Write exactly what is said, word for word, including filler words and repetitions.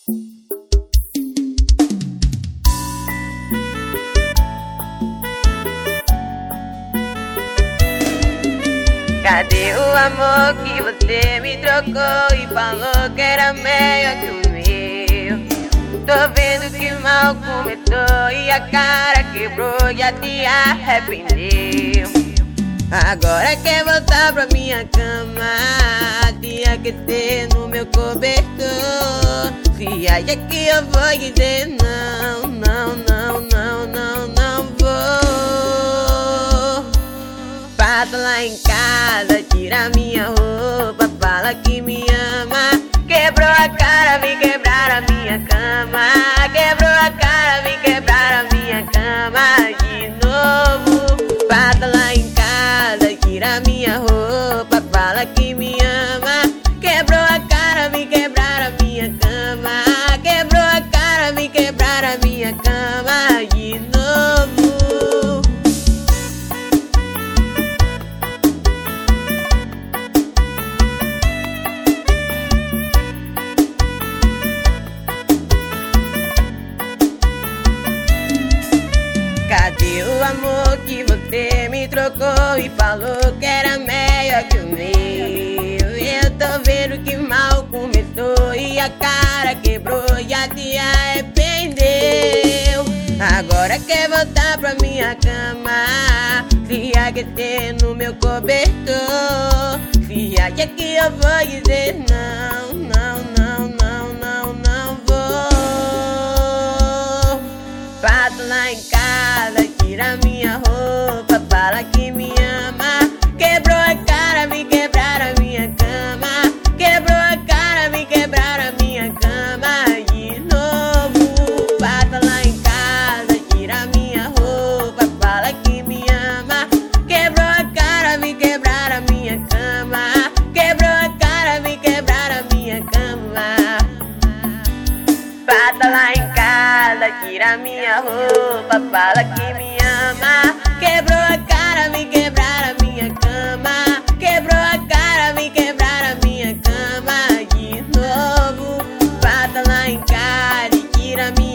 Cadê o amor que você me trocou e falou que era melhor que o meu? Tô vendo que mal começou e a cara quebrou, já te arrependeu. Agora quer voltar pra minha cama, te aquecer no meu cobertor. Se acha que eu vou dizer não, não, não, não, não, não vou. Passa lá em casa, tira minha roupa, fala que me ama. Quebrou a cara, vem quebrar a minha cama. Quebrou a cara, vem quebrar a minha cama de novo. Passa lá em casa, tira minha roupa, fala que me ama. Quebrou a cara, vem quebrar a minha cama. Quebrou a cara, vem quebrar a minha cama de novo. Cadê o amor que você me trocou e falou que era melhor que o meu? Eu tô vendo que mal começou e a cara quebrou, já te arrependeu. Agora quer voltar pra minha cama, se aquecer no meu cobertor. Se acha que eu vou dizer não, não, não, não, não, não vou. Passa lá em casa, tira minha roupa, fala que me ama. Quebrou a cara, vem quebrar a minha cama. Quebrou a cara, vem quebrar a minha cama de novo. Passa lá em casa, tira minha roupa, fala que me ama. Quebrou a cara, vem quebrar a minha cama. Quebrou a cara, vem quebrar a minha cama. Passa lá em casa, tira minha roupa, fala que me ama. Quebrou a cara, vem quebrar a minha cama. Quebrou a cara, vem quebrar a minha cama de novo. Passa lá em casa e tira minha